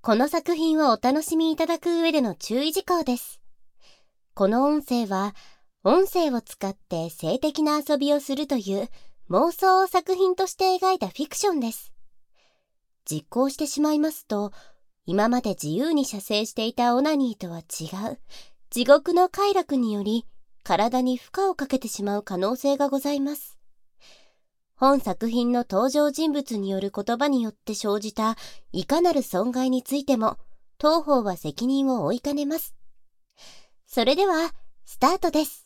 この作品をお楽しみいただく上での注意事項です。この音声は、音声を使って性的な遊びをするという妄想を作品として描いたフィクションです。実行してしまいますと、今まで自由に射精していたオナニーとは違う地獄の快楽により体に負荷をかけてしまう可能性がございます。本作品の登場人物による言葉によって生じたいかなる損害についても当方は責任を負いかねます。それではスタートです。